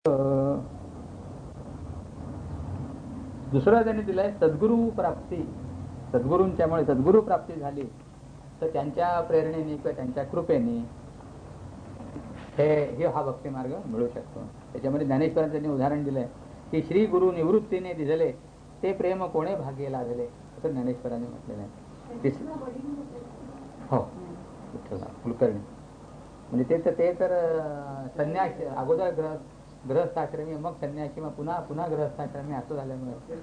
दुसरा त्यांनी दिलाय सद्गुरू प्राप्ती. सद्गुरूंच्यामुळे सद्गुरू प्राप्ती झाली तर त्यांच्या प्रेरणेने किंवा त्यांच्या कृपेने हे हा भक्ती मार्ग मिळू शकतो. त्याच्यामध्ये ज्ञानेश्वरांचं त्यांनी उदाहरण दिलंय की श्री गुरु निवृत्तीने दिसले ते प्रेम कोणे भाग्य लाभले, असं ज्ञानेश्वरांनी म्हटलेलं आहे. हो, कुलकर्णी म्हणजे ते तर संन्यास अगोदर गृहस्थाश्रमी, मग संन्यासी, मग पुन्हा गृहस्थाश्रमी असं झाल्यामुळे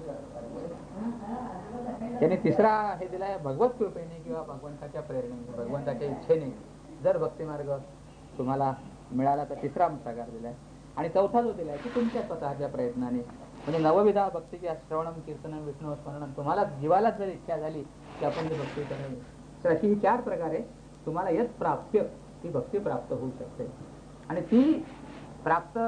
त्यांनी तिसरा हे दिलाय भगवत कृपेने किंवा भगवंताच्या प्रेरणेने, भगवंताच्या इच्छेने जर भक्ती मार्ग तुम्हाला मिळाला तर तिसरा प्रकार दिलाय. आणि चौथा जो दिलाय की तुमच्या स्वतःच्या प्रयत्नाने, म्हणजे नवविधा भक्तीची श्रवणम कीर्तनम विष्णू स्मरणम, तुम्हाला जीवाला जर इच्छा झाली की आपण जी भक्ती करावी तर अशी ही 4 प्रकारे तुम्हाला यत प्राप्य ही भक्ती प्राप्त होऊ शकते. आणि ती प्राप्त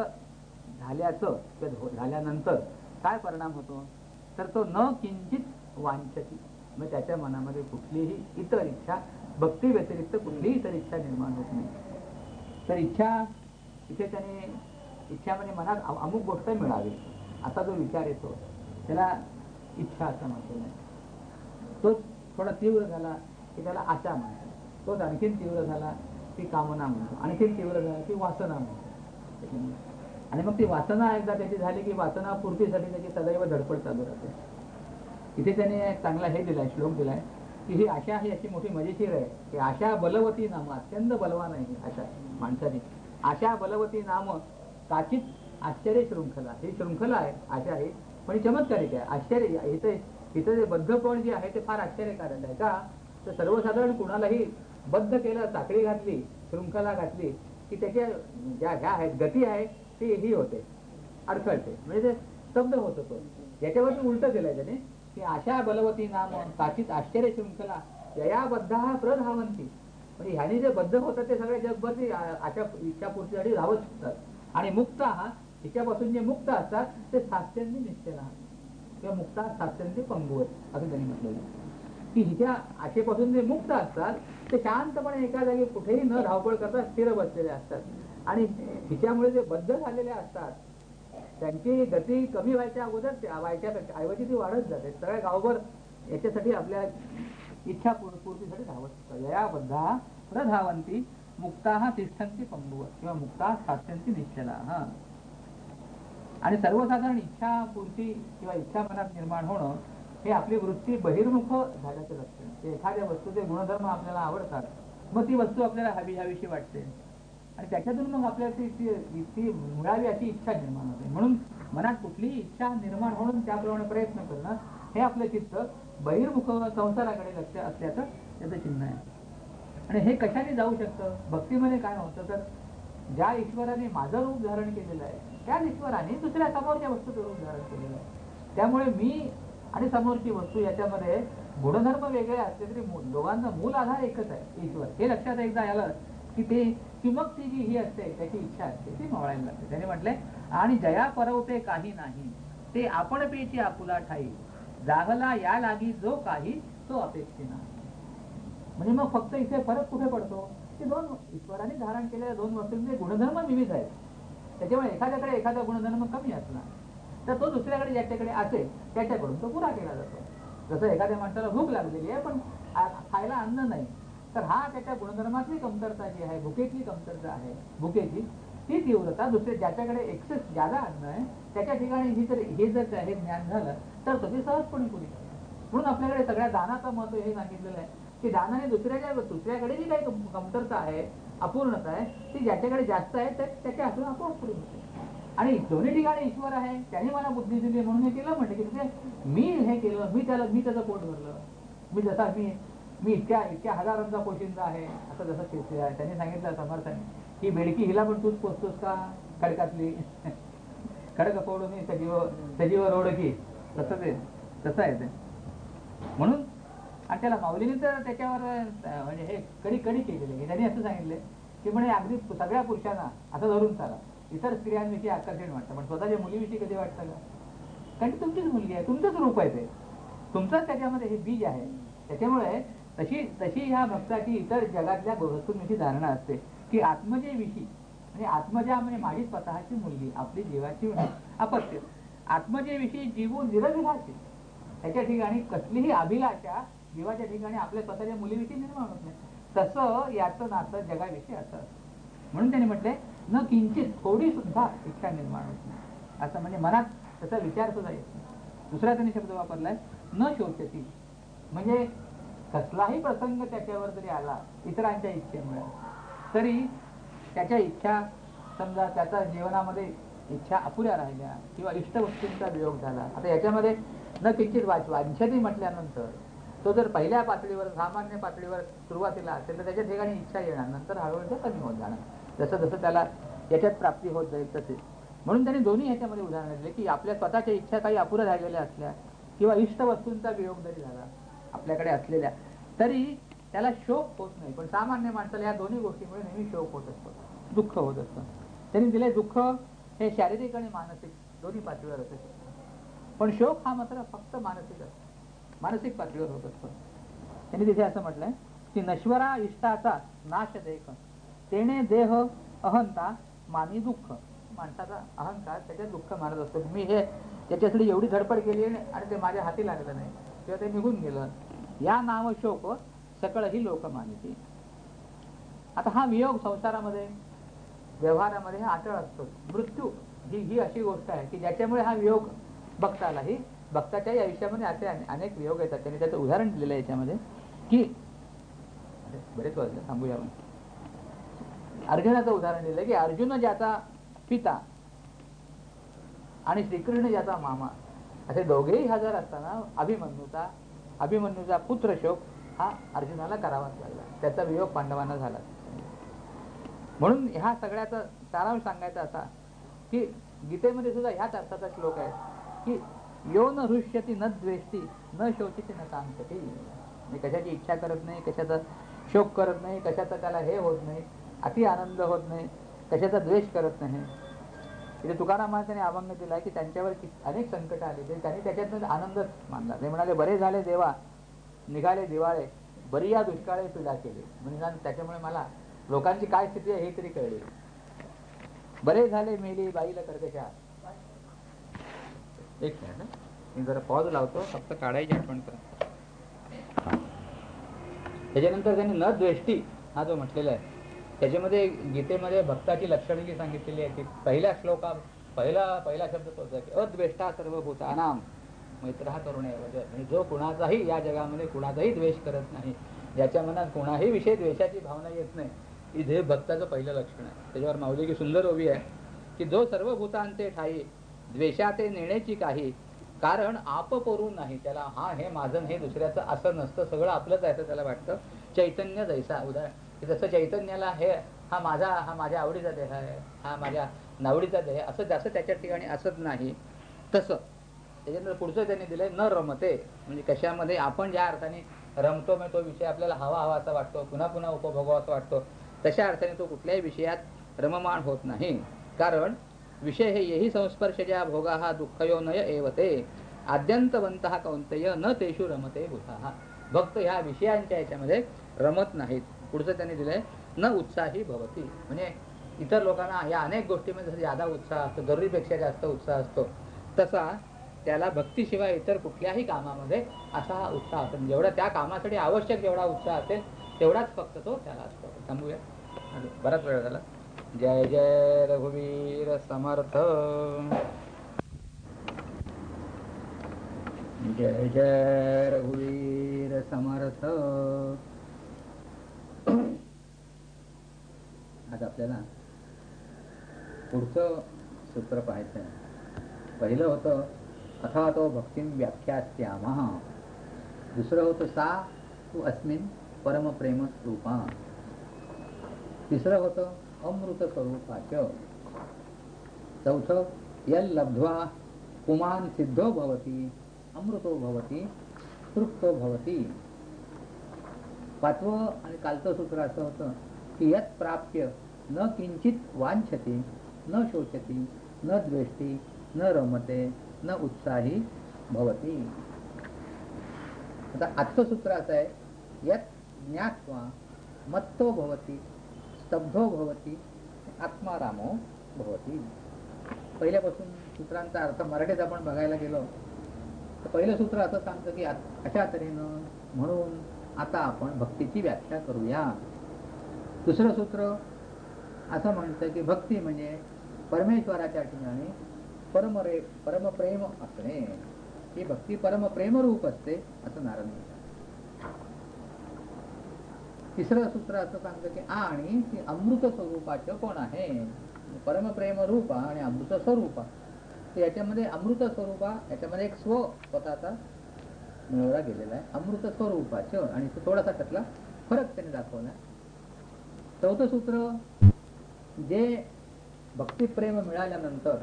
झाल्यानंतर काय परिणाम होतो तर तो न किंचित वांछती, मग त्याच्या मनामध्ये कुठलीही इतर इच्छा, भक्ती व्यतिरिक्त कुठलीही इतर इच्छा निर्माण होत नाही. तर इथे त्याने इच्छा म्हणजे मनात अमुक गोष्ट मिळावी असा जो विचार येतो त्याला इच्छा असं म्हटलं नाही. तो थोडा तीव्र झाला की त्याला आशा म्हणतो. तोच आणखीन तीव्र झाला की कामना म्हणतो. आणखीन तीव्र झाला की वासना म्हणतो. आणि मग ती वासना एकदा त्याची झाली की वासना पूर्तीसाठी त्याची सदैव धडपड चालू राहते. इथे त्याने एक चांगला हे दिलाय, श्लोक दिलाय की ही आशा ही अशी मोठी मजेशीर आहे की आशा बलवती नाम, अत्यंत बलवान आहे आशा माणसाची. आशा बलवती नाम काचित आश्चर्य शृंखला, ही शृंखला आहे आशा ही, पण चमत्कारिक आहे. आश्चर्य इथं जे बद्धपण जे आहे ते फार आश्चर्यकारक आहे. का तर सर्वसाधारण कुणालाही बद्ध केलं, साखळी घातली, शृंखला घातली की त्याच्या ज्या ह्या आहेत गती आहे ती ही होते, अडखळते, म्हणजे ते स्तब्ध होत होतो. याच्यावरती उलट केलंय त्याने की आशा बलवती नाम काचित आश्चर्य शृंखला यया बद्धा प्रधावंती, म्हणजे ह्याने जे बद्ध होतात ते सगळे जगभर ती आशा इच्छापूर्तीसाठी धावत असतात. आणि मुक्त हा हिच्यापासून जे मुक्त असतात ते सात्यंती निश्चला किंवा मुक्ता सात्यंती पंगुवत असं त्यांनी म्हटलेलं की हिच्या आशेपासून जे मुक्त असतात ते शांतपणे एका जागी कुठेही न धावपळ करता स्थिर बसलेले असतात. आणि हिच्यामुळे जे बद्ध झालेले असतात त्यांची गती कमी व्हायच्या अगोदर ऐवजी ती वाढत जाते. सगळ्या गावभर याच्यासाठी आपल्या इच्छा पूर्तीसाठी धावत असतात. या बद्धा प्रधावंती मुक्ता तिष्ठन्ति पंगुवत किंवा मुक्ता सात्यंती निश्चला. आणि सर्वसाधारण इच्छा पूर्ती किंवा इच्छा मनात निर्माण होणं हे आपली वृत्ती बहिर्मुख झाल्याचं लक्षण. एखाद्या वस्तूचे गुणधर्म आपल्याला आवडतात, मग ती वस्तू आपल्याला हवीशी वाटते आणि त्याच्यातून मग आपल्याला ती मिळावी अशी इच्छा निर्माण होते. म्हणून मनात कुठलीही इच्छा निर्माण होऊन त्याप्रमाणे प्रयत्न करणं हे आपलं चित्त बहिर्मुख संसाराकडे लक्ष असल्याचं त्याचं चिन्ह आहे. आणि हे कशाने जाऊ शकतं? भक्तीमध्ये काय होतं तर ज्या ईश्वराने माझं रूप धारण केलेलं आहे त्याच ईश्वराने दुसऱ्या समोरच्या वस्तूचं रूप धारण केलेलं आहे. त्यामुळे मी आणि समोरची वस्तू याच्यामध्ये गुणधर्म वेगळे असले तरी दोघांचा मूल आधार एकच आहे, ईश्वर. हे लक्षात एकदा आलं की मग ती जी ही असते त्याची इच्छा असते ती मावळायला लागते. त्याने म्हटलंय आणि जया परवते काही नाही ते आपण पेची आपुला ठाई जागला या लागी जो काही तो अपेक्षे नाही. म्हणजे मग फक्त इथे फरक कुठे पडतो की दोन ईश्वराने धारण केलेल्या दोन वस्तूंचे गुणधर्म विविध आहेत. त्याच्यामुळे एखाद्याकडे एखादा गुणधर्म कमी असला तर तो दुसऱ्याकडे ज्याच्याकडे असेल त्याच्याकडून तो पुरा केला जातो. जसं एखाद्या माणसाला भूक लागलेली आहे पण खायला अन्न नाही, तर हा त्याच्या गुणधर्मातली कमतरता जी आहे, भुकेची कमतरता आहे, भुकेची ती तीव्रता दुसरे ज्याच्याकडे एक्सेस ज्यादा अन्न आहे त्याच्या ठिकाणी हे जर हे ज्ञान झालं तर तो सहजपणे पुरी करतो. म्हणून आपल्याकडे सगळ्या दानाचं महत्व हे सांगितलेलं आहे की दानाने दुसऱ्याकडे जी काही कमतरता आहे, अपूर्णता आहे, ती ज्याच्याकडे जास्त आहे त्याच्या हातून आपोआप पुरी होते. आणि दोन्ही ठिकाणी ईश्वर आहे, त्याने मला बुद्धी दिली म्हणून हे केलं म्हटलं की मी हे केलं, मी त्याचं पोट भरलं, मी जसा मी इतक्या हजारांचा पोशिंदा आहे असं जसं केलं आहे. त्यांनी सांगितलं समर्थाने ही बेडकी हिला पण तूच पोचतोस का खडकातली खडक फोडून सजीव रोडकी, तसं आहे ते. म्हणून आणि त्याला माऊलीने तर त्याच्यावर म्हणजे हे कडी केलेले. त्यांनी असं सांगितलं की म्हणे अगदी सगळ्या पुरुषांना असं धरून चाला, इतर स्त्रियांविषयी आकर्षण वाटतं पण स्वतःच्या मुलीविषयी कधी वाटतं का? कारण तुमचीच मुलगी आहे, तुमचंच रूप आहे, ते तुमचंच त्याच्यामध्ये हे बीज आहे. त्याच्यामुळे तशी ह्या भक्ताची इतर जगातल्या वस्तूंविषयी धारणा असते की आत्मजेविषयी म्हणजे आत्मजा म्हणजे माझी स्वतःची मुलगी, आपली जीवाची अपत्य. आत्मजेविषयी जीव निरभिलाषी, त्याच्या ठिकाणी कसलीही अभिलाषा जीवाच्या ठिकाणी आपल्या स्वतःच्या मुलीविषयी निर्माण होत नाही. तसं याचं नातं जगाविषयी असं असतं. म्हणून त्यांनी म्हटले न किंचित थोडी सुद्धा इच्छा निर्माण होत नाही. असं म्हणजे मनात त्याचा विचार सुद्धा येत नाही. दुसरा त्यांनी शब्द वापरलाय न शोचती, म्हणजे कसलाही प्रसंग त्याच्यावर जरी आला इतरांच्या इच्छेमुळे तरी त्याच्या इच्छा, समजा त्याच्या जीवनामध्ये इच्छा अपुऱ्या राहिल्या किंवा इष्टवस्तूंचा वियोग झाला. आता याच्यामध्ये न किंचित वांछती म्हटल्यानंतर तो जर पहिल्या पातळीवर सामान्य पातळीवर सुरुवातीला असेल तर त्याच्या ठिकाणी इच्छा येणार, नंतर हळूहळू कमी होत जाणार, जसं जसं त्याला याच्यात प्राप्ती होत जाईल तसे. म्हणून त्यांनी दोन्ही ह्याच्यामध्ये उदाहरण दिले की आपल्या स्वतःच्या इच्छा काही अपुऱ्या राहिलेल्या असल्या किंवा इष्ट वस्तूंचा वियोग जरी झाला आपल्याकडे असलेल्या तरी त्याला शोक होत नाही. पण सामान्य माणसाला या दोन्ही गोष्टीमुळे नेहमी शोक होत असतो, दुःख होत असतं. त्यांनी दिले दुःख हे शारीरिक आणि मानसिक दोन्ही पातळीवर असू शकतं, पण शोक हा मात्र फक्त मानसिक असतो, मानसिक पातळीवर होत असतो. त्यांनी तिथे असं म्हटलंय की नश्वरा इष्टाचा नाश देख तेने देह अहंता मानी दुःख. माणसाचा अहंकार त्याच्यात दुःख मानत असतो. मी हे त्याच्यासाठी एवढी धडपड केली आणि ते माझ्या हाती लागलं नाही किंवा ते निघून गेलं, या नाव शोक सकळ ही लोक मानिती. आता हा वियोग संसारामध्ये व्यवहारामध्ये हा अटळ असतो. मृत्यू ही अशी गोष्ट आहे की ज्याच्यामुळे हा वियोग भक्तालाही भक्ताच्याही आयुष्यामध्ये असे अनेक वियोग येतात. त्यांनी त्याचं उदाहरण दिलेलं आहे याच्यामध्ये की बरेच वाजले थांबूया. अर्जुनाचं उदाहरण दिलं की अर्जुन ज्याचा पिता आणि श्रीकृष्ण ज्याचा मामा असे दोघेही हजर असताना अभिमन्यूचा पुत्र शोक हा अर्जुनाला करावाच लागला, त्याचा वियोग पांडवांना झाला. म्हणून ह्या सगळ्याचा सारांश सांगायचा असा की गीतेमध्ये सुद्धा ह्याच अर्थाचा श्लोक आहे की यो न हृष्यती न द्वेष्टी न शोचिती न कांक्षती. म्हणजे कशाची इच्छा करत नाही, कशाचा शोक करत नाही, कशाचा त्याला हे होत नाही, अति आनंद होत नाही, कशाचा द्वेष करत नाही. तिथे तुकाराम महाराजांनी अभंग दिला की त्यांच्यावर अनेक संकट आले तरी त्यांनी त्याच्यातून आनंदच मानला. ते म्हणाले बरे झाले देवा निघाले दिवाळे, बरी या दुष्काळे पीडा केली. म्हणजे त्याच्यामुळे मला लोकांची काय स्थिती आहे हे तरी कळले. बरे झाले मेली बाईला कर्कशा. एक मिनिट मी जरा पॉज लावतो, फक्त काढायची आठवण करा. त्याच्यानंतर त्यांनी न द्वेष्टी हा जो म्हटलेला आहे त्याच्यामध्ये गीतेमध्ये भक्ताची लक्षणे जी सांगितलेली आहे की पहिल्या श्लोका पहिला शब्द तो होता की अद्वेष्टा सर्वभूतानां मैत्रहा करुणे. म्हणजे जो कुणाचाही या जगामध्ये कुणाचाही द्वेष करत नाही, ज्याच्या मनात कुणाही विषयी द्वेषाची भावना येत नाही, हे भक्ताचं पहिलं लक्षण आहे. त्याच्यावर माऊली की सुंदर ओवी आहे की जो सर्वभूतांचे ठाई द्वेषाते नेण्याची काही कारण आप पोरू नाही. त्याला हा हे माझं नाही दुसऱ्याचं असं नसतं, सगळं आपलंच आहे त्याला वाटतं. चैतन्य जैसा उदाहरण जसं चैतन्याला हे हा माझ्या आवडीचा देह आहे, हा माझ्या नावडीचा देह असं जसं त्याच्या ठिकाणी असत नाही तसं. त्याच्यानंतर पुढचं त्यांनी दिलंय न रमते. म्हणजे कशामध्ये आपण ज्या अर्थाने रमतो मग तो विषय आपल्याला हवा असा वाटतो, पुन्हा पुन्हा उपभोगावा असा वाटतो, तशा अर्थाने तो कुठल्याही विषयात रममाण होत नाही. कारण विषय हे येही संस्पर्श ज्या भोगा हा दुःखयो नय एवते आद्यंतवंत कौंतेय न तेषु रमते बुधा. भक्त ह्या विषयांच्या याच्यामध्ये रमत नाहीत. पुढचं त्यांनी दिलंय न उत्साही भवती. म्हणजे इतर लोकांना या अनेक गोष्टीमध्ये जसं ज्यादा उत्साह असतो, जरुरीपेक्षा जास्त उत्साह असतो, तसा त्याला भक्तीशिवाय इतर कुठल्याही कामामध्ये असा हा उत्साह असतो. जेवढा त्या कामासाठी आवश्यक जेवढा उत्साह असेल तेवढाच फक्त तो त्याला असतो. थांबूया, बराच वेळ झाला. जय जय रघुवीर समर्थ. जय जय रघुवीर समर्थ. आज आपल्याला पुढचं सूत्र पाहायचं आहे. पहिलं होतं अथा तो भक्तिं व्याख्यास्यामः. दुसरं होतं सा तू अस्मिन् परमप्रेम रूपा. तिसरं होतं अमृत स्वरूपाच. चौथं यल लब्ध्वा पुमान् सिद्धो भवति अमृतो भवति तृप्तो भवति. पाचवं आणि कालचं सूत्र असं होतं की यत् प्राप्य न किंचित वांछति न शोचति न द्वेष्टि न रमते न उत्साही भवति. आता आजचं सूत्र असं आहे यत् ज्ञात्वा मत्तो भवति स्तब्धो भवति आत्मारामो भवती. पहिल्यापासून सूत्रांचा अर्थ मराठीत आपण बघायला गेलो तर पहिलं सूत्र असं सांगतं की अशा तऱ्हेनं म्हणून आता आपण भक्तीची व्याख्या करूया. दुसरं सूत्र असं म्हणतं की भक्ती म्हणजे परमेश्वराच्या ठिकाणी परमप्रेम असणे. ही भक्ती परमप्रेम रूप असते असं नारद म्हणतात. तिसरं सूत्र असं सांगतं की आणि ती अमृत स्वरूपाचं कोण आहे. परमप्रेम रूप आणि अमृत स्वरूपा. तर याच्यामध्ये अमृत स्वरूपा याच्यामध्ये एक स्वतःचा मिळवला गेलेला आहे. अमृत स्वरूपाचं आणि थोडासा त्यातला फरक त्याने दाखवला. चौथं सूत्र जे भक्तिप्रेम मिळाल्यानंतर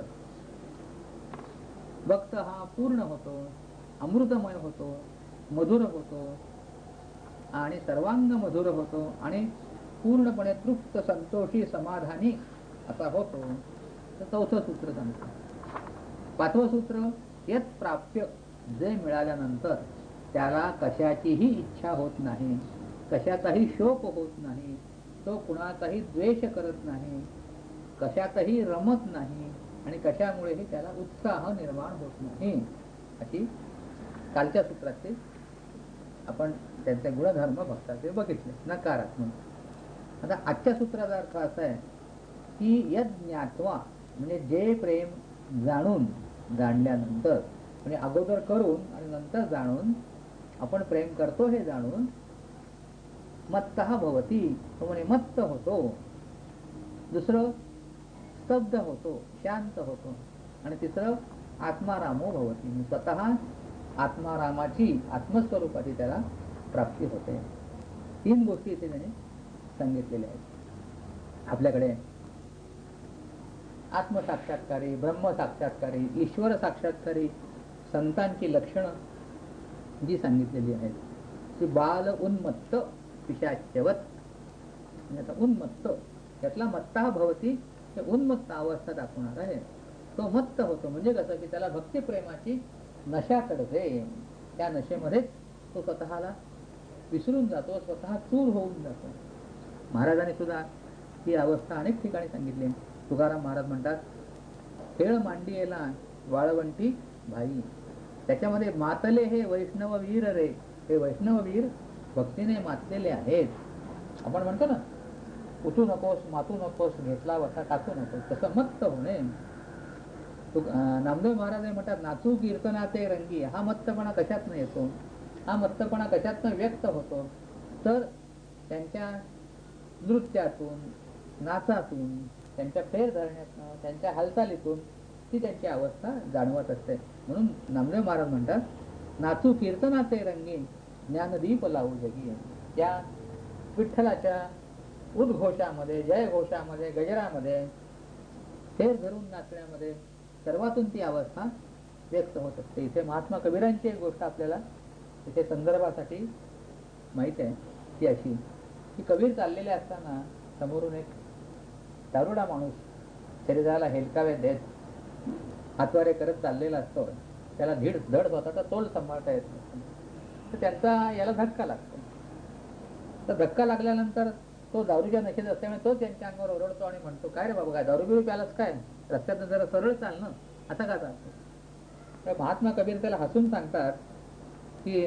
भक्त हा पूर्ण होतो, अमृतमय होतो, मधुर होतो आणि सर्वांग मधुर होतो आणि पूर्णपणे तृप्त संतोषी समाधानी असा होतो. तर चौथं सूत्र सांगतो. पाचवं सूत्र यत् प्राप्य जे मिळाल्यानंतर त्याला कशाचीही इच्छा होत नाही, कशाचाही शोक होत नाही, तो कुणाचाही द्वेष करत नाही, कशातही रमत नाही आणि कशामुळेही त्याला उत्साह निर्माण होत नाही. अशी कालच्या सूत्राचे आपण त्यांचे गुणधर्म भक्ताचे बघितले नकारात्मक. आता आजच्या सूत्राचा अर्थ असा आहे की यद ज्ञात्वा म्हणजे जे प्रेम जाणल्यानंतर म्हणजे अगोदर करून आणि नंतर जाणून आपण प्रेम करतो हे जाणून मत्तः भवती तो म्हणजे मत्त होतो. दुसरं स्तब्ध होतो, शांत होतो आणि तिसरं आत्मारामो भवती स्वतः आत्मारामाची आत्मस्वरूपाची त्याला प्राप्ती होते. तीन गोष्टी इथे त्याने सांगितलेल्या आहेत. आपल्याकडे आत्मसाक्षात्कारी, ब्रह्मसाक्षात्कारी, ईश्वर साक्षात्कारी संतांची लक्षणं जी सांगितलेली आहेत ती बाल उन्मत्त पिशाच्यवत. उन्मत्त त्यातला मत्ता भवती हे उन्मत्त अवस्था दाखवणार आहे. तो मत्त होतो म्हणजे कसं की त्याला भक्तिप्रेमाची नशा चढते. त्या नशेमध्येच तो स्वतःला विसरून जातो, स्वतः चूर होऊन जातो. महाराजांनी सुद्धा ही अवस्था अनेक ठिकाणी सांगितली. तुकाराम महाराज म्हणतात खेळ मांडियेला वाळवंटी भाई. त्याच्यामध्ये मातले हे वैष्णववीर रे. हे वैष्णववीर भक्तीने मातलेले आहेत. आपण म्हणतो ना उठू नकोस, मातू नकोस, घेतला वसा टाकू नकोस, तसं मत्त होणे. नामदेव महाराज म्हणतात नाचू कीर्तनाचे रंगी. हा मत्तपणा कशातनं येतो, हा मत्तपणा कशातनं व्यक्त होतो तर त्यांच्या नृत्यातून, नाचातून, त्यांच्या फेर धरण्यातून, त्यांच्या हालचालीतून ती त्यांची अवस्था जाणवत असते. म्हणून नामदेव महाराज म्हणतात नाचू कीर्तनाचे रंगी ज्ञानदीप लावू जगी. त्या विठ्ठलाच्या उद्घोषामध्ये, जयघोषामध्ये, गजरामध्ये, फेर धरून नाचण्यामध्ये सर्वातून ती अवस्था व्यक्त होत असते. इथे महात्मा कबीरांची एक गोष्ट आपल्याला इथे संदर्भासाठी माहिती आहे ती अशी की कबीर चाललेले असताना समोरून एक दारुडा माणूस शरीराला हेलकावे देत हातवारे करत चाललेला असतो. त्याला धड स्वतःचा तोल सांभाळता येत नसतो. तर त्यांचा याला धक्का लागतो. तर धक्का लागल्यानंतर तो दारूच्या नशेत असल्यामुळे तो त्यांच्या अंगावर ओरडतो आणि म्हणतो काय रे बाबा, काय दारू बिरू प्यालास काय, रस्त्यात जरा सरळ चाल ना, असा का चालतो. तर महात्मा कबीर त्याला हसून सांगतात की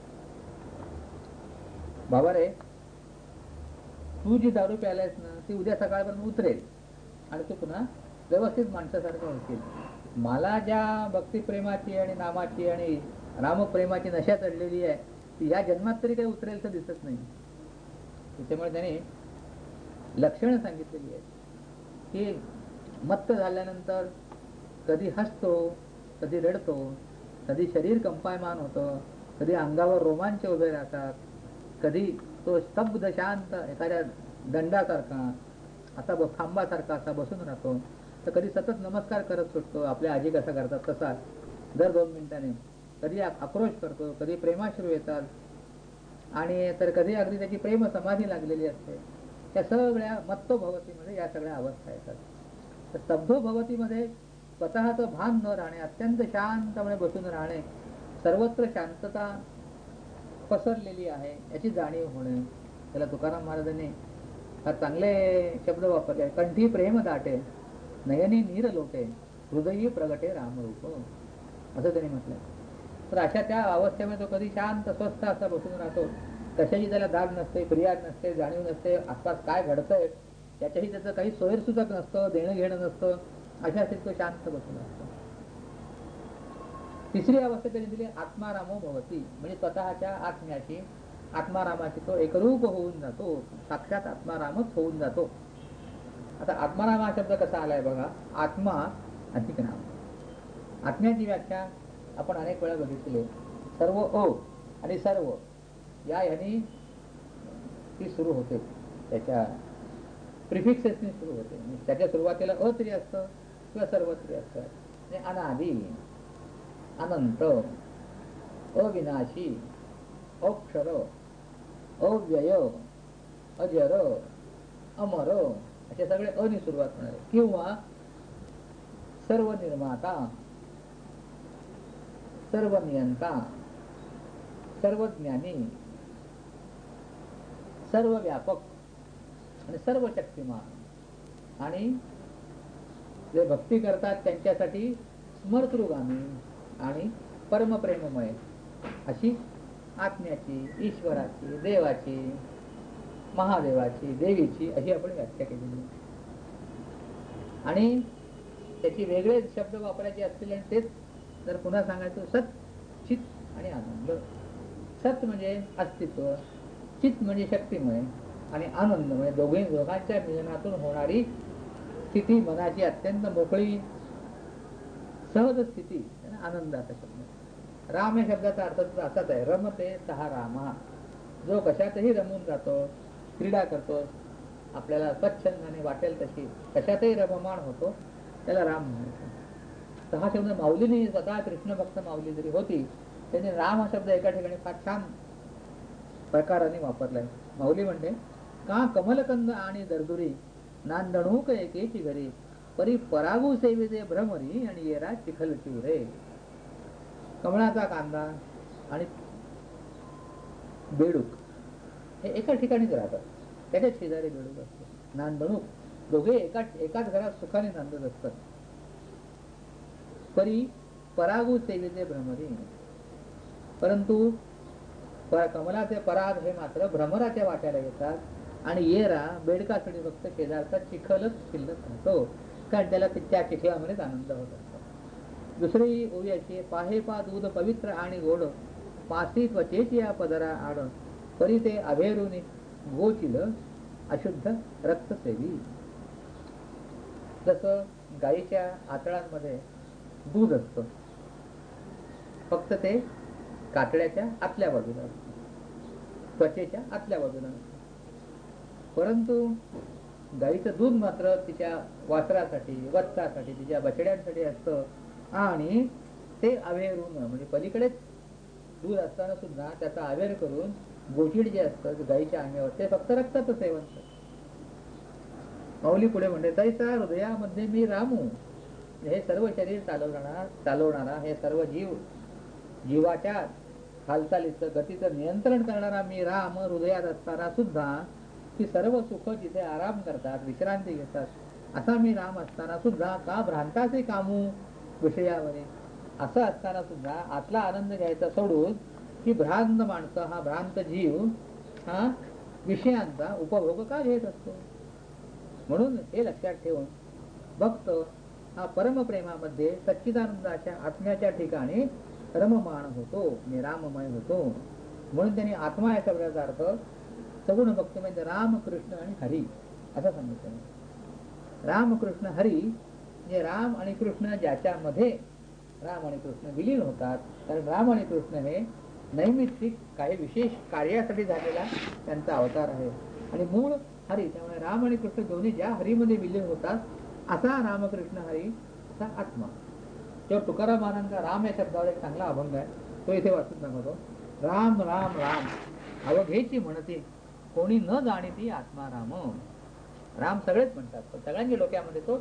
बाबा रे, तू जी दारू प्यायलायस ना ती उद्या सकाळपर्यंत उतरेल आणि तू पुन्हा व्यवस्थित माणसासारखं होतील. मला ज्या भक्तिप्रेमाची आणि नामाची आणि रामप्रेमाची नशा चढलेली आहे ती या जन्मात तरी काही उतरेल तर दिसत नाही. त्याच्यामुळे त्याने लक्षणं सांगितलेली आहेत की मत्त झाल्यानंतर कधी हसतो, कधी रडतो, कधी शरीर कंपायमान होतं, कधी अंगावर रोमांच उभे राहतात, कधी तो स्तब्ध शांत एखाद्या दंडासारखा असा खांबासारखा असा बसून राहतो, तर कधी सतत नमस्कार करत सुटतो, आपल्या आजी कसा करतात तसा दर 2 मिनिटाने, कधी आक्रोश करतो, कधी प्रेमाश्रू येतात आणि तर कधी अगदी त्याची प्रेम समाधी लागलेली असते. त्या सगळ्या मत्तो भवतीमध्ये या सगळ्या अवस्था येतात. तर स्तब्धो भवतीमध्ये स्वतःचं भान न राहणे, अत्यंत शांतपणे बसून राहणे, सर्वत्र शांतता पसरलेली आहे याची जाणीव होणे, त्याला तुकाराम महाराजांनी हा चांगले शब्द वापरले. कंठी प्रेम दाटे, नयनी नीर लोटे, हृदयी प्रगटे रामरूप, असं त्यांनी म्हटलं. तर अशा त्या अवस्थेमध्ये तो कधी शांत स्वस्थ असा बसून राहतो. कशाची त्याला दाग नसते, फिर्याद नसते, जाणीव नसते, आसपास काय घडतंय त्याच्याही त्याचं काही सोयरसुचक नसतं, देणं घेणं नसतं. अशा स्थितीत तो शांत बसून असतो. तिसरी अवस्था त्यांनी दिली आत्मारामो भवती, म्हणजे स्वतःच्या आत्म्याशी आत्मारामाची तो एकरूप होऊन जातो, साक्षात आत्मारामच होऊन जातो. आता आत्माराम हा शब्द कसा आलाय बघा. आत्मा अधिक नाम. आत्म्याची व्याख्या आपण अनेक वेळा बघितली. सर्व ओ आणि सर्व या ह्यानी ती सुरू होते, त्याच्या प्रिफिक्सेसनी सुरू होते. त्याच्या सुरुवातीला अ तरी असतं किंवा सर्व तरी असतं. अनादि, अनंत, अविनाशी, अक्षर, अव्यय, अजर, अमर असे सगळे अनी सुरुवात होणार. किंवा सर्व निर्माता, सर्व नियंता, सर्व ज्ञानी, सर्व व्यापक आणि सर्व शक्तिमान, आणि जे भक्ती करतात त्यांच्यासाठी स्मर्तृगामी आणि परमप्रेममय अशी आत्म्याची, ईश्वराची, देवाची, महादेवाची, देवीची अशी आपण व्याख्या केलेली. आणि त्याची वेगळे शब्द वापरायचे असतील आणि तेच जर पुन्हा सांगायचं, सत, चित आणि आनंद. सत म्हणजे अस्तित्व, चित म्हणजे शक्तिमय, आणि आनंद म्हणजे दोघांच्या मिलनातून होणारी स्थिती, मनाची अत्यंत मोकळी सहज स्थिती, आनंद असा शब्द. राम या शब्दाचा अर्थ असाच आहे, रमते सहा रामा. जो कशातही रमून जातो, क्रीडा करतो, आपल्याला स्वच्छंदाने वाटेल तशी कशातही रममाण होतो, त्याला राम म्हणतो. तर हा शब्द माऊलीने स्वतः कृष्ण भक्त माऊली जरी होती, त्यांनी राम हा शब्द एका ठिकाणी फार छान प्रकाराने वापरलाय. माऊली म्हणते, का कमलकंद आणि दरदुरी, नांदणूक एकेची घरी, परी परागू सेवेचे भ्रमरी, आणि येरा चिखल चिवरे. कमळाचा कांदा आणि बेडूक हे एका ठिकाणीच राहतात, त्याच्या शेजारी बेडूक असतो. नांदणूक, दोघे एकाच घरात सुखाने नांदत असतात. परी परागू सेवेचे भ्रमरी, परंतु कमलाचे पराग हे मात्र भ्रमराच्या वाट्याला येतात, आणि येरा बेडकासाठी फक्त शेजारचा चिखलच शिल्लक राहतो, कारण त्याला त्या चिखलामध्येच आनंद होत असतो. दुसरी ओवी अशी, पाहे पा दूध पवित्र आणि गोड, पासी त्वचेची या पदरा आड, परी ते अभेरुनी गोचिल अशुद्ध रक्तसेवी. जसं गाईच्या आतळांमध्ये दूध असतं, फक्त ते कातड्याच्या आतल्या बाजूला असतं, त्वचेच्या आतल्या बाजूला असतं. परंतु गाईचं दूध मात्र तिच्या वासरासाठी, वत्सासाठी, तिच्या बछड्यांसाठी असतं, आणि ते अवेरून म्हणजे पलीकडेच दूध असताना सुद्धा त्याचा अवेर करून गोचिड जे असतं गाईच्या अंगावर ते फक्त रक्ताचं सेवन करतं. माऊली पुढे म्हणते, तैसा हृदयामध्ये मी रामू. हे सर्व शरीर चालवणारा, हे सर्व जीवाच्या हालचालीचं, गतीचं नियंत्रण करणारा मी राम हृदयात असताना सुद्धा, की सर्व सुख जिथे आराम करतात, विश्रांती घेतात, असा मी राम असताना सुद्धा का भ्रांताचे कामू विषयावरे. असं असताना सुद्धा आतला आनंद घ्यायचा सोडून की भ्रांत माणसं, हा भ्रांत जीव हा विषयांचा उपभोग का घेत असतो. म्हणून हे लक्षात ठेवून भक्त हा परमप्रेमामध्ये सच्चिदानंदाच्या आत्म्याच्या ठिकाणी रममाण होतो, निराममय होतो. म्हणून त्यांनी आत्मा या शब्दाचा अर्थ सगुण भक्त म्हणजे राम, कृष्ण आणि हरी असं सांगितलं. राम, कृष्ण, हरी म्हणजे राम आणि कृष्ण ज्याच्यामध्ये राम आणि कृष्ण विलीन होतात, कारण राम आणि कृष्ण हे नैमित्तिक काही विशेष कार्यासाठी झालेला त्यांचा अवतार आहे, आणि मूळ हरी. त्यामुळे राम आणि कृष्ण दोन्ही ज्या हरीमध्ये विलीन होतात, असा रामकृष्ण हरी असा आत्मा. तेव्हा तुकाराम महाराजांचा राम या शब्दावर एक चांगला अभंग आहे, तो इथे वाचून सांगतो. राम राम राम अवघेची म्हणते, कोणी न जाणीती आत्मा राम. राम सगळेच म्हणतात, पण सगळ्यांच्या डोक्यामध्ये तो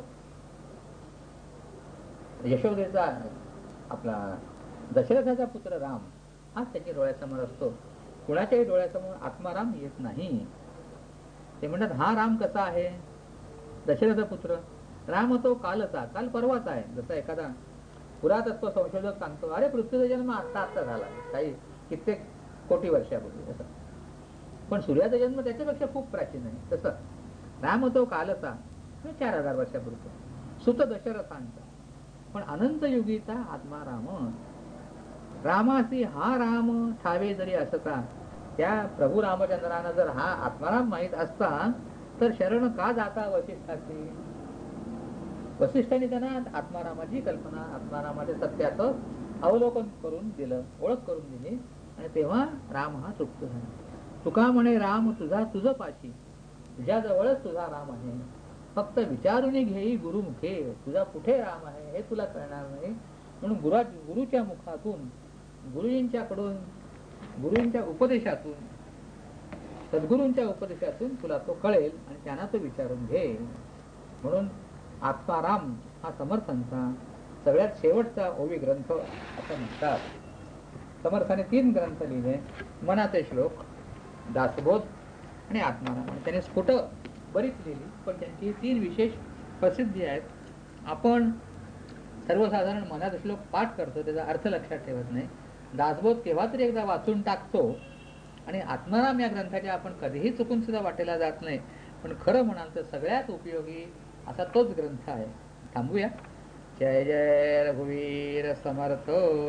यशोदेचा आपला दशरथाचा पुत्र राम हाच त्याच्या डोळ्यासमोर असतो. कुणाच्याही डोळ्यासमोर आत्माराम येत नाही. ते म्हणतात हा राम कसा आहे, दशरथ पुत्र राम तो कालचा, काल परवाचा आहे. जसा एखादा पुरातत्व संशोधक सांगतो, अरे पृथ्वीचा जन्म आत्ता आत्ता झाला, काही कित्येक कोटी वर्षापूर्वी असं. पण सूर्याचा जन्म त्याच्यापेक्षा खूप प्राचीन आहे. तसं राम तो कालचा 4000 वर्षापूर्वी सुत दशरथांचा, पण अनंत युगीचा आत्मा राम. रामासी हा राम ठावे जरी असता, त्या प्रभू रामचंद्रांना जर हा आत्माराम माहीत असता तर शरण का जाता वसिष्ठाची. वसिष्ठांनी त्यांना आत्मारामाची कल्पना, आत्मारामाच्या सत्याचं अवलोकन करून दिलं, ओळख करून दिली, आणि तेव्हा राम हा तृप्त झाला. तुका म्हणे राम तुझा तुझ पाशी, तुझ्या जवळच तुझा राम आहे. फक्त विचारून घेई गुरुमुखे, तुझा कुठे राम आहे हे तुला कळणार नाही. म्हणून गुरुच्या मुखातून, गुरुजींच्याकडून, गुरुंच्या उपदेशातून, सद्गुरूंच्या उपदेशातून तुला तो कळेल आणि त्यांना तो विचारून घे. म्हणून आत्माराम हा समर्थांचा सगळ्यात शेवटचा ओवी ग्रंथ असं म्हणतात. समर्थाने 3 ग्रंथ लिहिले, मनाचे श्लोक, दासबोध आणि आत्माराम. आणि त्याने स्फुट बरीच लिहिली, पण त्यांची 3 विशेष प्रसिद्धी आहेत. आपण सर्वसाधारण मनाचे श्लोक पाठ करतो, त्याचा अर्थ लक्षात ठेवत नाही. दासबोध केव्हा तरी एकदा वाचून टाकतो, आणि आत्माराम या ग्रंथाच्या आपण कधीही चुकून सुद्धा वाटेला जात नाही. पण खरं म्हणाल तर सगळ्यात उपयोगी असा तोच ग्रंथ आहे. थांबूया. जय जय रघुवीर समर्थ.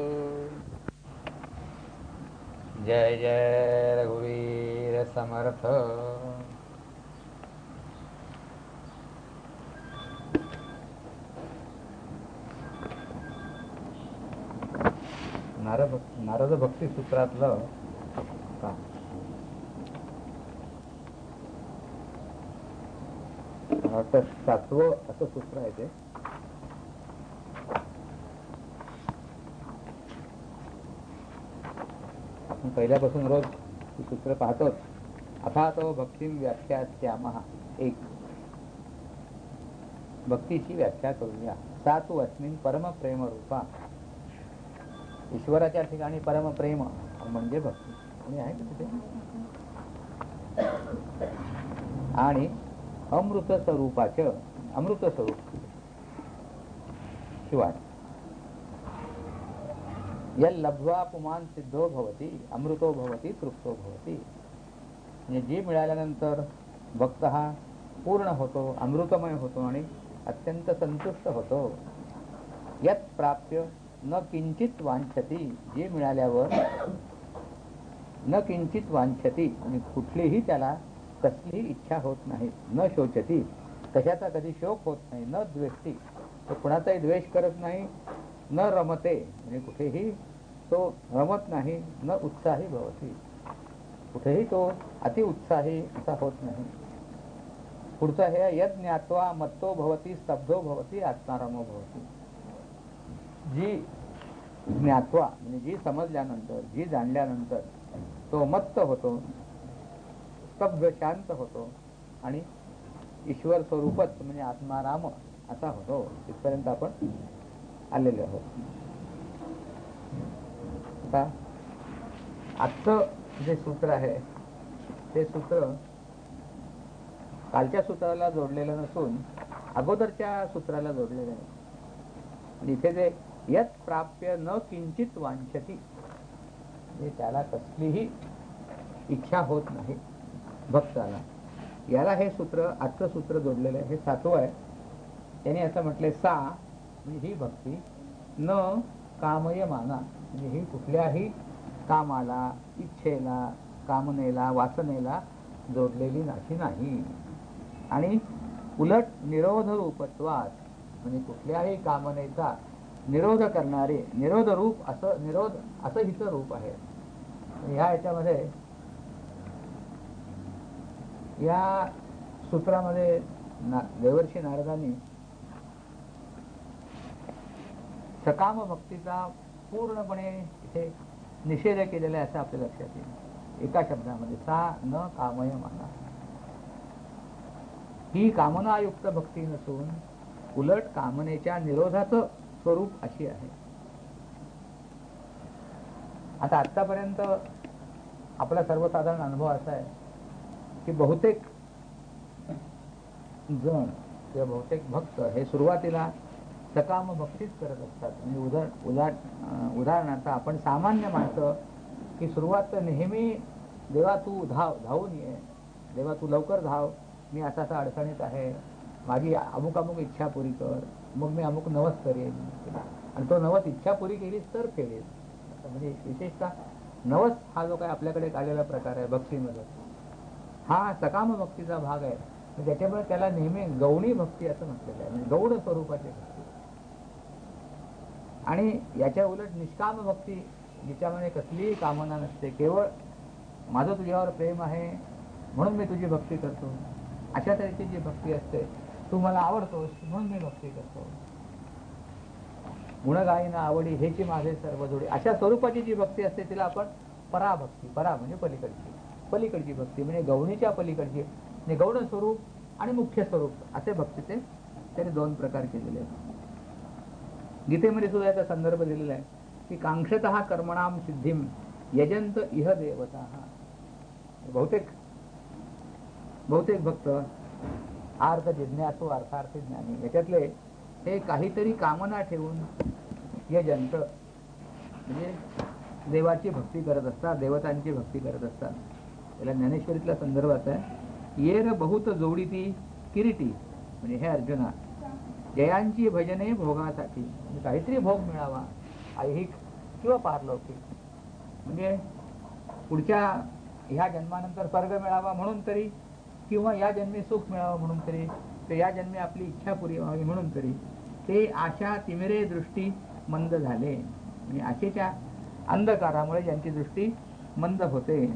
जय जय रघुवीर समर्थ. नारद भक्ती सूत्रातलं का 7वं असं सूत्र आहे ते. आपण पहिल्यापासून रोज सूत्र पाहतोच. अथा तो भक्ती व्याख्यास्यामः. 1 भक्तीची व्याख्या करूया. सा तू अस्मिन् परम प्रेम रूपा. ईश्वराच्या ठिकाणी परमप्रेम म्हणजे भक्ती. कोणी आहे का तिथे? आणि अमृत स्वरूपाचं, अमृत स्वरूप शिवाय यल लब्ध्वा पुमान सिद्धो भवती अमृतो भवती तृप्तो भवती. म्हणजे जी मिळाल्यानंतर भक्त हा पूर्ण होतो, अमृतमय होतो आणि अत्यंत संतुष्ट होतो. यत् प्राप्य न किंचित वांछती. जे मिळाल्यावर न किंचित वांछती म्हणजे कुठलीही त्याला कसलीही इच्छा होत नाही. न शोचती, कशाचा कधी शोक होत नाही. न द्वेष्टी, तो कुणाचाही द्वेष करत नाही. न रमते म्हणजे कुठेही तो रमत नाही. न उत्साही भवती, कुठेही तो अतिउत्साही असा होत नाही. पुढचा हे यज्ञ ज्ञात्वा मत्तो भवती स्तब्धो भवती आत्मारामो भवती. जी ज्ञात्वा म्हणजे जी समजल्यानंतर, जी जाणल्यानंतर तो मत्त होतो, स्तब्ध शांत होतो आणि ईश्वर स्वरूपच म्हणजे आत्माराम असा होतो. तिथपर्यंत आपण आलेले आहोत. आता आजचं जे सूत्र आहे ते सूत्र कालच्या सूत्राला जोडलेलं नसून अगोदरच्या सूत्राला जोडलेलं आहे. इथे जे यत् प्राप्य न किंचित वांछती, म्हणजे त्याला कसलीही इच्छा होत नाही भक्ताला, याला हे सूत्र, आजचं सूत्र जोडलेलं आहे. हे 7वं आहे. त्याने असं म्हटलंय, सा म्हणजे ही भक्ती, न कामयमाना म्हणजे ही कुठल्याही कामाला, इच्छेला, कामनेला, वासनेला जोडलेली नाही. आणि उलट निरोध रूपत्वात म्हणजे कुठल्याही कामनेचा निरोध करणारे, निरोध रूप असं, निरोध असं हिचं रूप आहे. ह्या याच्यामध्ये, या सूत्रामध्ये देवर्षी नारदांनी सकाम भक्तीचा पूर्णपणे इथे निषेध केलेला आहे असं आपल्या लक्षात येईल. एका शब्दामध्ये, सा न कामयमाना. ही कामनायुक्त भक्ती नसून उलट कामनेच्या निरोधाचं स्वरूप अशी आहे. आता आतापर्यंत आपला सर्वसाधारण अनुभव असा आहे की बहुतेक जण किंवा बहुतेक भक्त हे सुरुवातीला सकाम भक्तीच करत असतात. म्हणजे उदाहरणार्थ आपण सामान्य माणसं की सुरुवात नेहमी देवा तू धावून ये, देवा तू लवकर धाव, मी असा असा अडचणीत आहे, माझी अमुक अमुक इच्छा पुरी कर, मग मी अमुक नवस करेन, आणि तो नवस इच्छा पुरी केलीस तर फेडेल. म्हणजे विशेषतः नवस हा जो काही आपल्याकडे आलेला प्रकार आहे भक्तीमध्ये, हा सकाम भक्तीचा भाग आहे. त्याच्यामुळे त्याला नेहमी गौणी भक्ती असं म्हटलेलं आहे, म्हणजे गौड स्वरूपाची भक्ती. आणि याच्या उलट निष्काम भक्ती, जिच्यामध्ये कसलीही कामना नसते, केवळ माझं तुझ्यावर प्रेम आहे म्हणून मी तुझी भक्ती करतो, अशा तऱ्हेची जी भक्ती असते, तू मला आवडतोस म्हणून मी भक्ती करतो, गुणगायीना आवडी हेची माझे सर्व जोडी, अशा स्वरूपाची जी भक्ती असते तिला आपण पराभक्ती, परा म्हणजे पलीकडची भक्ती, म्हणजे गौणीच्या पलीकडची, म्हणजे गौण स्वरूप आणि मुख्य स्वरूप असे भक्तीचे त्याने दोन प्रकार केलेले आहेत. गीतेमध्ये सुद्धा याचा संदर्भ दिलेला आहे की कांक्षतः कर्मणाम सिद्धिम यजंत इह देवता. बहुतेक भक्त अर्थ जिज्ञासू अर्थार्थी ज्ञानी याच्यातले हे काहीतरी कामना ठेवून यजंत म्हणजे देवाची भक्ती करत असतात, देवतांची भक्ती करत असतात. त्याला ज्ञानेश्वरीतला संदर्भ असा आहे, येर बहुत जोडीती किरीटी, म्हणजे हे अर्जुना जयांची भजने भोगासाठी, म्हणजे काहीतरी भोग मिळावा, ऐहिक किंवा पारलौकिक, म्हणजे पुढच्या ह्या जन्मानंतर स्वर्ग मिळावा म्हणून तरी, किंवा या जन्मी सुख मिळावं म्हणून तरी, तर या जन्मी आपली इच्छा पुरी व्हावी म्हणून तरी, ते आशा तिमिरे दृष्टी मंद झाले, म्हणजे आशेच्या अंधकारामुळे ज्यांची दृष्टी मंद होते.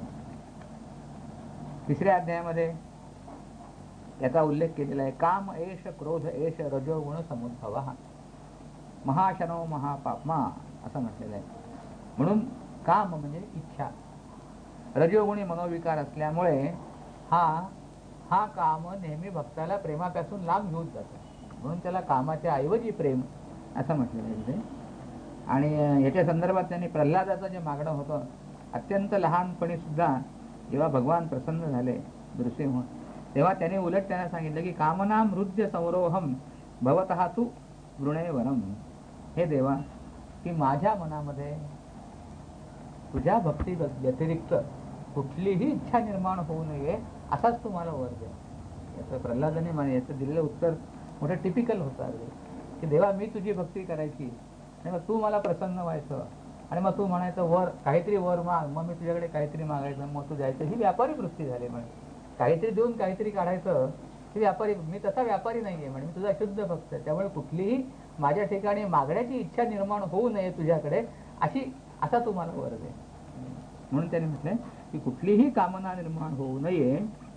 3ऱ्या अध्यायामध्ये याचा उल्लेख केलेला आहे. काम एष क्रोध एष रजोगुण समुद्भव महाशनो महापाप्मा असं म्हटलेलं आहे. म्हणून काम म्हणजे इच्छा, रजोगुणी मनोविकार असल्यामुळे हा काम नेहमी भक्ताला प्रेमापासून लांब घेऊन जातो, म्हणून त्याला कामाच्या ऐवजी प्रेम असं म्हटलेलं आहे. आणि याच्या संदर्भात त्यांनी प्रल्हादाचं जे मागणं होतं, अत्यंत लहानपणी सुद्धा जेव्हा भगवान प्रसन्न झाले नृसिंह, तेव्हा त्याने उलट त्यांना सांगितलं की कामना मृद्य संरोहम भवतः तू वृणे वनम. हे देवा, की माझ्या मनामध्ये तुझ्या भक्ती व्यतिरिक्त कुठलीही इच्छा निर्माण होऊ नये असाच तू मला वर द्या. याचं प्रल्हादाने याचं दिलेलं उत्तर मोठं टिपिकल होतं की देवा मी तुझी भक्ती करायची आणि मग तू मला प्रसन्न व्हायचं, आणि मग तू म्हणायचं वर काहीतरी वर माग, मग मी तुझ्याकडे काहीतरी मागायचं, मग तू जायचं. ही व्यापारी वृत्ती झाली. म्हणे काहीतरी देऊन काहीतरी काढायचं, ही व्यापारी. मी तसा व्यापारी नाहीये, म्हणजे मी तुझा शुद्ध भक्त आहे. त्यामुळे कुठलीही माझ्या ठिकाणी मागण्याची इच्छा निर्माण होऊ नये तुझ्याकडे, असा तू मला वर दे. म्हणून त्याने म्हटलंय की कुठलीही कामना निर्माण होऊ नये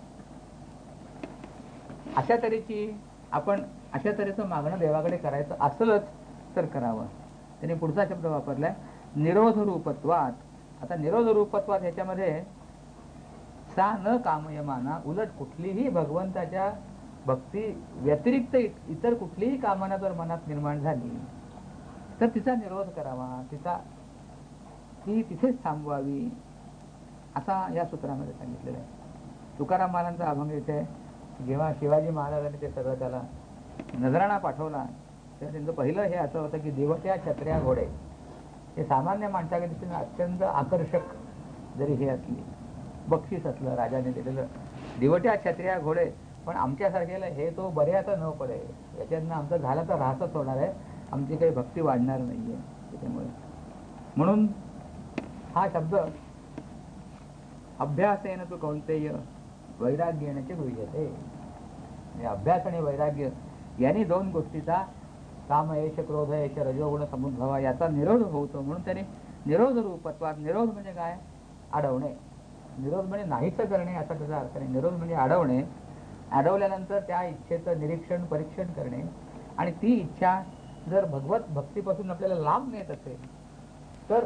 अशा तऱ्हेचं मागणं देवाकडे करायचं असलंच तर करावं. त्याने पुढचा शब्द वापरलाय निरोध रूपत्वात. आता निरोध रूपत्वात ह्याच्यामध्ये सा न कामयमाना, उलट कुठलीही भगवंताच्या भक्ती व्यतिरिक्त इतर कुठलीही कामना जर मनात निर्माण झाली तर तिचा निरोध करावा, ती तिथेच थांबवावी, असा या सूत्रामध्ये सांगितलेलं आहे. तुकाराम महाराजांचा अभंग इथे, जेव्हा शिवाजी महाराजांनी ते सगळं त्याला नजराणा पाठवला तेव्हा त्यांचं पहिलं हे असं होतं की दिवट्या छत्र्या घोडे. हे सामान्य माणसाच्या दृष्टीने अत्यंत आकर्षक जरी हे असली, बक्षीस असलं राजाने दिलेलं, दिवट्या छत्र्या घोडे, पण आमच्यासारख्याला हे तो बऱ्याचा न पडे, याच्यातनं आमचं झालं तर राहतच होणार आहे, आमची काही भक्ती वाढणार नाहीये त्याच्यामुळे. म्हणून हा शब्द अभ्यासेन तू कौंतेय वैराग्याचे गृह्यते. अभ्यास आणि वैराग्य यांनी दोन गोष्टीचा, काम एष क्रोध एष रजोगुण समुद्भव, याचा निरोध होतो. म्हणून त्याने निरोध रूपत्वात, निरोध म्हणजे काय, अडवणे. निरोध म्हणजे नाहीच करणे असा त्याचा अर्थ नाही. निरोध म्हणजे अडवणे. अडवल्यानंतर त्या इच्छेचं निरीक्षण परीक्षण करणे, आणि ती इच्छा जर भगवत भक्तीपासून आपल्याला लांब नेत असेल तर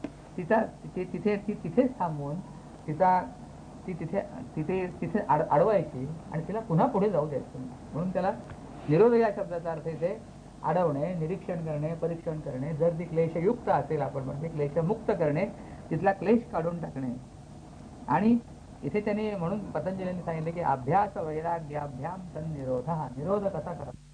तिथेच थांबवून तिथे अडवायची आणि तिला पुन्हा पुढे जाऊ द्यायचं. म्हणून त्याला निरोध या शब्दाचा अर्थ इथे अडवणे, निरीक्षण करणे, परीक्षण करणे. जर ती क्लेशयुक्त असेल, आपण म्हणते क्लेशमुक्त करणे, तिथला क्लेश काढून टाकणे, आणि इथे त्यांनी म्हणून पतंजलींनी सांगितलं की अभ्यास वैराग्याभ्याम तन्निरोध, निरोध कसा करा.